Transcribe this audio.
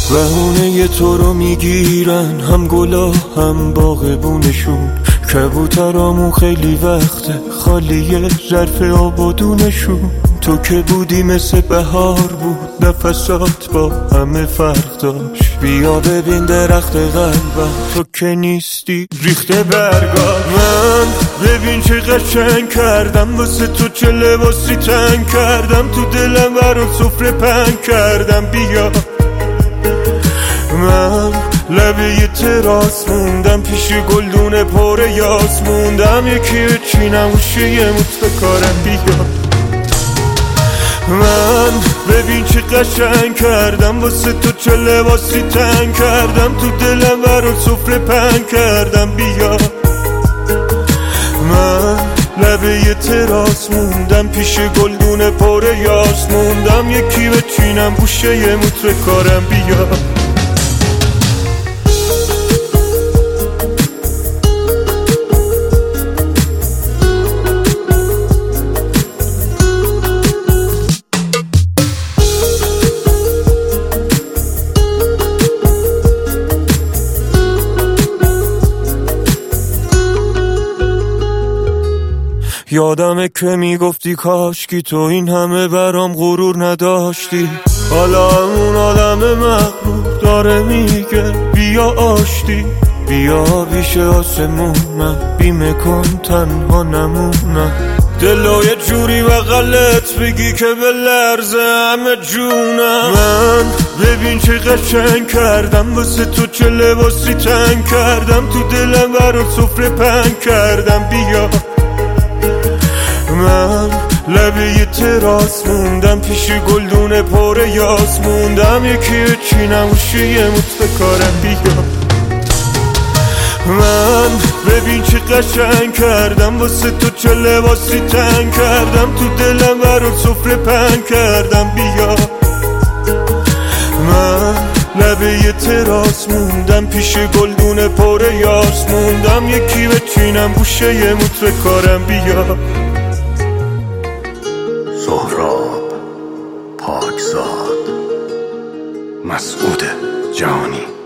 بهونه تو رو میگیرن هم گلا هم باغبونشون، کبوترامون خیلی وقته خالیه ظرف آبادونشون. تو که بودی مثل بهار بود، نفسات با همه فرق داشت. بیا ببین درخت قلبم، تو که نیستی ریخته برگاش. من ببین چه قشنگ کردم واسه تو، چه لباسی تنگ کردم تو دلم، برات سفره پنگ کردم. بیا من لبه تراس موندم، پیش گلدون پر یاس موندم، یکی بچینم گوشه یه موت بکارم. بیا من ببین چه قشنگ کردم واسه تو، چه لباسی تنگ کردم تو دلم، برات سفره پنگ کردم. بیا من لبه تراس موندم، پیش گلدون پر یاس موندم، یکی بچینم گوشه یه موت بکارم. بیا یادمه که میگفتی کاشکی تو این همه برام غرور نداشتی. حالا اون آدم مغرور داره میگه بیا آشتی. بیا بیش آسمون، من بیمه کن تنها نمونم. دلو یه جوری بغلت بگی که به لرزه همه جونم. من ببین چه قشنگ کردم واسه تو، چه لباسی تنگ کردم تو دلم، برات سفره پنگ کردم. بیا من لبه تراس موندم، پیش گلدون پر یاس موندم، یکی بچینم گوشه یه موت بکارم. بیا من ببین چه قشنگ کردم واسه تو، چه لباسی تنگ کردم تو دلم، برات سفره پنگ کردم. بیا من لبه تراس موندم، پیش گلدون پر یاس موندم، یکی بچینم گوشه یه موت بکارم. بیا سهراب پاکزاد، مسعود جهانی.